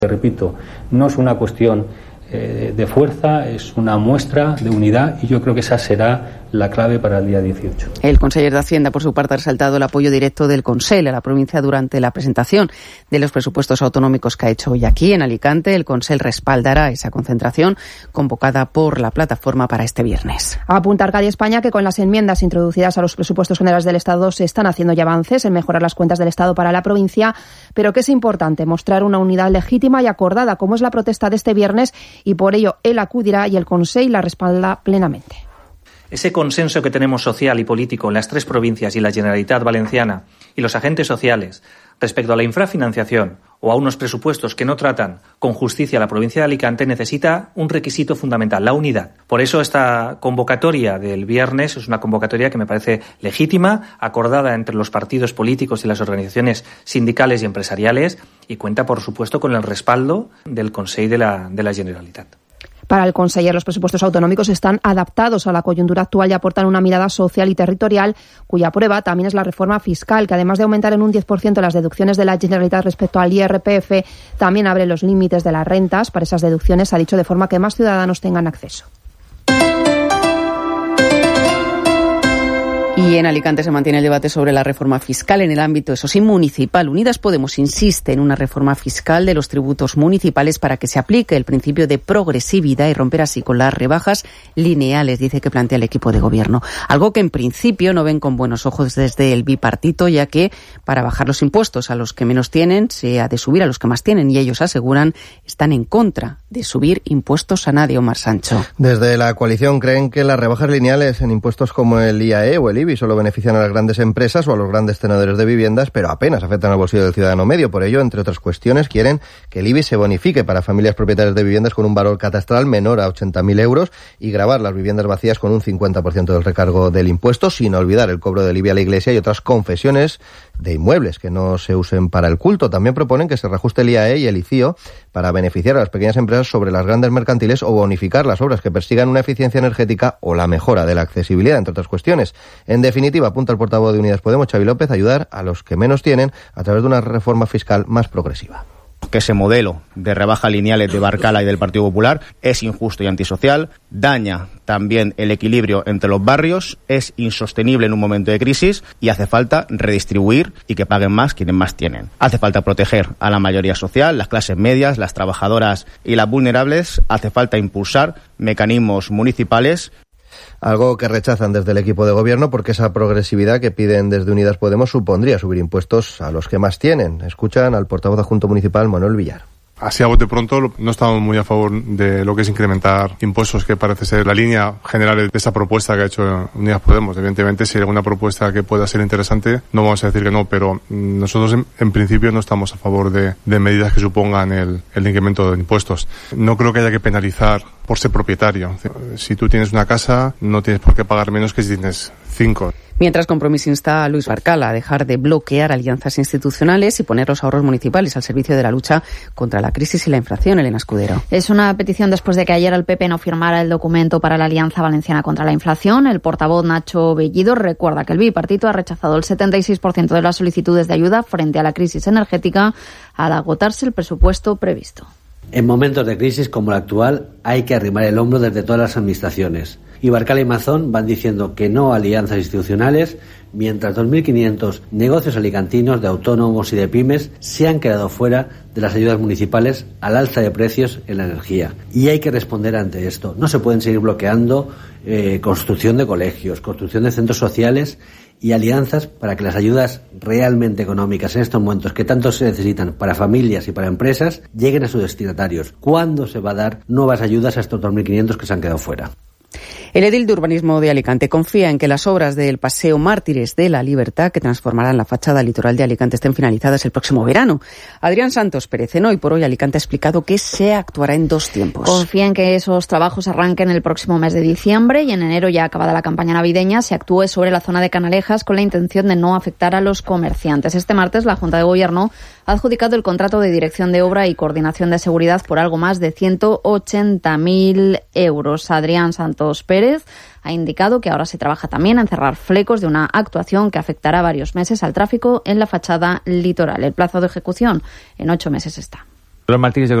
Repito, no es una cuestión de fuerza, es una muestra de unidad y yo creo que esa será la clave para el día 18. El conseller de Hacienda, por su parte, ha resaltado el apoyo directo del Consell a la provincia durante la presentación de los presupuestos autonómicos que ha hecho hoy aquí en Alicante. El Consell respaldará esa concentración convocada por la plataforma para este viernes. Apunta Arcadia España que con las enmiendas introducidas a los presupuestos generales del Estado se están haciendo ya avances en mejorar las cuentas del Estado para la provincia, pero que es importante mostrar una unidad legítima y acordada, como es la protesta de este viernes, y por ello él acudirá y el Consell la respalda plenamente. Ese consenso que tenemos social y político en las tres provincias y la Generalitat Valenciana y los agentes sociales respecto a la infrafinanciación o a unos presupuestos que no tratan con justicia a la provincia de Alicante necesita un requisito fundamental, la unidad. Por eso esta convocatoria del viernes es una convocatoria que me parece legítima, acordada entre los partidos políticos y las organizaciones sindicales y empresariales y cuenta, por supuesto, con el respaldo del Consell de la Generalitat. Para el conseller, los presupuestos autonómicos están adaptados a la coyuntura actual y aportan una mirada social y territorial, cuya prueba también es la reforma fiscal, que además de aumentar en un 10% las deducciones de la Generalitat respecto al IRPF, también abre los límites de las rentas para esas deducciones, ha dicho, de forma que más ciudadanos tengan acceso. Y en Alicante se mantiene el debate sobre la reforma fiscal en el ámbito, eso sí, municipal. Unidas Podemos insiste en una reforma fiscal de los tributos municipales para que se aplique el principio de progresividad y romper así con las rebajas lineales, dice que plantea el equipo de gobierno. Algo que en principio no ven con buenos ojos desde el bipartito, ya que para bajar los impuestos a los que menos tienen se ha de subir a los que más tienen, y ellos aseguran están en contra de subir impuestos a nadie. Omar Sancho. Desde la coalición creen que las rebajas lineales en impuestos como el IAE o el IBI solo benefician a las grandes empresas o a los grandes tenedores de viviendas, pero apenas afectan al bolsillo del ciudadano medio. Por ello, entre otras cuestiones, quieren que el IBI se bonifique para familias propietarias de viviendas con un valor catastral menor a 80.000 euros y gravar las viviendas vacías con un 50% del recargo del impuesto, sin olvidar el cobro del IBI a la Iglesia y otras confesiones de inmuebles que no se usen para el culto. También proponen que se reajuste el IAE y el ICIO para beneficiar a las pequeñas empresas sobre las grandes mercantiles o bonificar las obras que persigan una eficiencia energética o la mejora de la accesibilidad, entre otras cuestiones. En definitiva, apunta el portavoz de Unidas Podemos, Xavi López, ayudar a los que menos tienen a través de una reforma fiscal más progresiva. Que ese modelo de rebaja lineales de Barcala y del Partido Popular es injusto y antisocial, daña también el equilibrio entre los barrios, es insostenible en un momento de crisis y hace falta redistribuir y que paguen más quienes más tienen. Hace falta proteger a la mayoría social, las clases medias, las trabajadoras y las vulnerables. Hace falta impulsar mecanismos municipales. Algo que rechazan desde el equipo de gobierno porque esa progresividad que piden desde Unidas Podemos supondría subir impuestos a los que más tienen. Escuchan al portavoz adjunto municipal, Manuel Villar. Así a bote pronto no estamos muy a favor de lo que es incrementar impuestos, que parece ser la línea general de esa propuesta que ha hecho Unidas Podemos. Evidentemente, si hay alguna propuesta que pueda ser interesante, no vamos a decir que no, pero nosotros en principio no estamos a favor de medidas que supongan el incremento de impuestos. No creo que haya que penalizar por ser propietario. Si tú tienes una casa, no tienes por qué pagar menos que si tienes 5. Mientras, Compromís insta a Luis Barcala a dejar de bloquear alianzas institucionales y poner los ahorros municipales al servicio de la lucha contra la crisis y la inflación. Elena Escudero. Es una petición después de que ayer el PP no firmara el documento para la Alianza Valenciana contra la Inflación. El portavoz Nacho Bellido recuerda que el bipartito ha rechazado el 76% de las solicitudes de ayuda frente a la crisis energética al agotarse el presupuesto previsto. En momentos de crisis como la actual hay que arrimar el hombro desde todas las administraciones. Y Barcala y Mazón van diciendo que no a alianzas institucionales, mientras 2.500 negocios alicantinos de autónomos y de pymes se han quedado fuera de las ayudas municipales al alza de precios en la energía. Y hay que responder ante esto. No se pueden seguir bloqueando construcción de colegios, construcción de centros sociales y alianzas para que las ayudas realmente económicas en estos momentos que tanto se necesitan para familias y para empresas lleguen a sus destinatarios. ¿Cuándo se va a dar nuevas ayudas a estos 2.500 que se han quedado fuera? El edil de Urbanismo de Alicante confía en que las obras del Paseo Mártires de la Libertad, que transformarán la fachada litoral de Alicante, estén finalizadas el próximo verano. Adrián Santos Pérez, en Hoy por Hoy Alicante, ha explicado que se actuará en 2 tiempos. Confía en que esos trabajos arranquen el próximo mes de diciembre y en enero, ya acabada la campaña navideña, se actúe sobre la zona de Canalejas con la intención de no afectar a los comerciantes. Este martes, la Junta de Gobierno ha adjudicado el contrato de dirección de obra y coordinación de seguridad por algo más de 180.000 euros. Adrián Santos Pérez ha indicado que ahora se trabaja también en cerrar flecos de una actuación que afectará varios meses al tráfico en la fachada litoral. El plazo de ejecución en 8 meses está. Dolores Martínez, yo creo